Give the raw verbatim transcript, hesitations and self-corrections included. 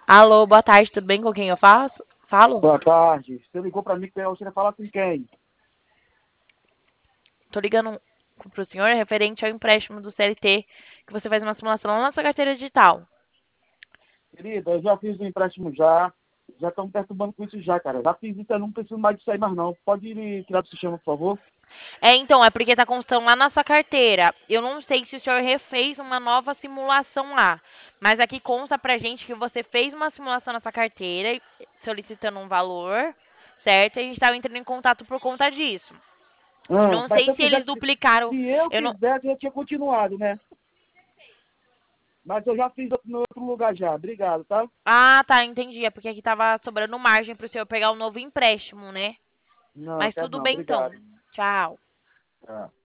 Alô, boa tarde, tudo bem? Com quem eu faço? Falo? Boa tarde. Você ligou para mim que você vai falar com quem? Tô ligando pro senhor referente ao empréstimo do C L T, que você faz uma simulação lá na sua carteira digital. Querida, eu já fiz o empréstimo já. Já estão me perturbando com isso já, cara. Já fiz isso, eu não preciso mais disso aí mais não. Pode me tirar do sistema, por favor? É, então, é porque tá constando lá na sua carteira. Eu não sei se o senhor refez uma nova simulação lá, mas aqui consta pra gente que você fez uma simulação na sua carteira, solicitando um valor, certo? E a gente estava entrando em contato por conta disso. Ah, Não mas se sei eu se eles quisesse, duplicaram. se eu Eu não... quisesse, eu tinha continuado, né? Mas eu já fiz no outro lugar já. Obrigado, tá? Ah, tá, entendi. É porque aqui tava sobrando margem pro senhor pegar um novo empréstimo, né? Não, Mas quero tudo não. bem então. Obrigado. Tchau. Tá.